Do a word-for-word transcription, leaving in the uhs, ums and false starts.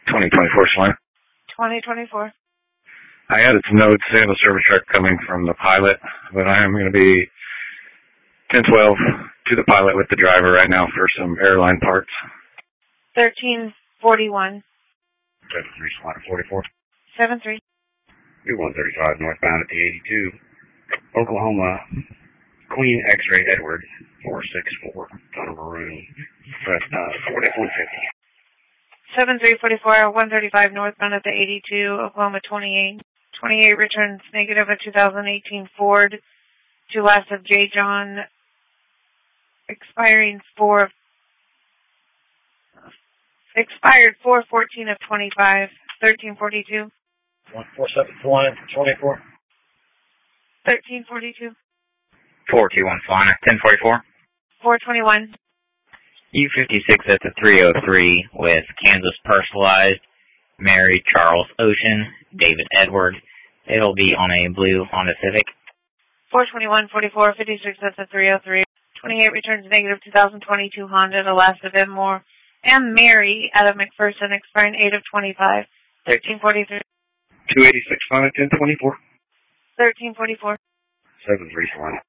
twenty twenty-four Selena. twenty twenty-four. I added some notes in the service truck coming from the pilot, but I am going to be ten twelve to the pilot with the driver right now for some airline parts. thirteen forty-one. seven three Selena forty-four. seven three. two one thirty-five northbound at the eighty-two. Oklahoma, Queen X-ray Edward, four six four, Tunnel Maroon, press uh, forty-one fifty. seven three forty-four, one thirty-five northbound at the eighty-two, Oklahoma twenty-eight. twenty-eight returns negative a two thousand eighteen Ford to last of J. John, expiring four, expired four fourteen of twenty-five, thirteen forty-two. one four seven Selena twenty-four. thirteen forty-two. four two one Selena, ten forty-four. four twenty-one. U fifty-six at the three oh three with Kansas Personalized, Mary Charles Ocean, David Edward. It'll be on a blue Honda Civic. four twenty-one forty-four, fifty-six at the three oh three. twenty-eight returns negative two thousand twenty-two Honda, the last of Edmore. And Mary out of McPherson, expiring eight of twenty-five, thirteen forty-three. two eighty-six Selena ten twenty-four. thirteen forty-four. seven three Selena.